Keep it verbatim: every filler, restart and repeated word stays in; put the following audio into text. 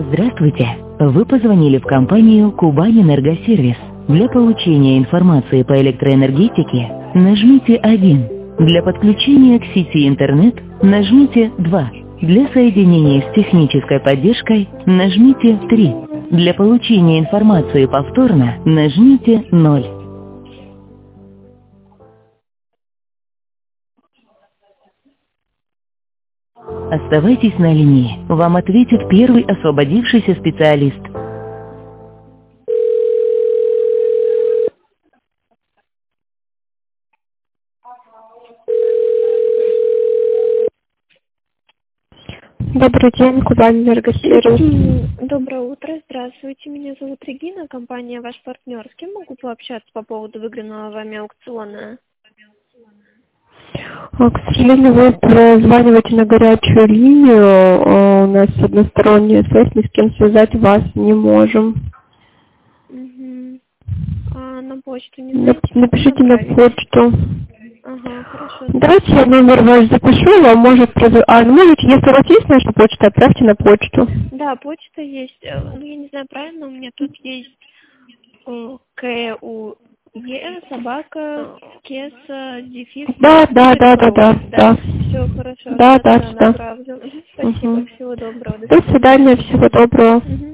Здравствуйте! Вы позвонили в компанию «Кубань-Энергосервис». Для получения информации по электроэнергетике нажмите один. Для подключения к сети интернет нажмите два. Для соединения с технической поддержкой нажмите три. Для получения информации повторно нажмите ноль. Оставайтесь на линии. Вам ответит первый освободившийся специалист. Добрый день, Кубань Энергосервис. Доброе утро, здравствуйте, меня зовут Регина, компания «Ваш партнер». С кем могу пообщаться по поводу выигранного вами аукциона? К сожалению, вы прозваниваете на горячую линию, у нас односторонняя связь, ни с кем связать вас не можем. Угу. А на почту не Нап- знаете? Напишите на почту. Ага, хорошо. Давайте я номер ваш запишу, вам может прозвонить. А, ну, можете, если у вас есть наша почта, отправьте на почту. Да, почта есть. Э, Ну, я не знаю, правильно, у меня тут есть э, К У Е, собака, кеса, дефис. Да, да, да, да, да, да. Все хорошо. Да, да, Да, да. направлю. Спасибо, Угу. всего доброго. До свидания, всего доброго. Угу.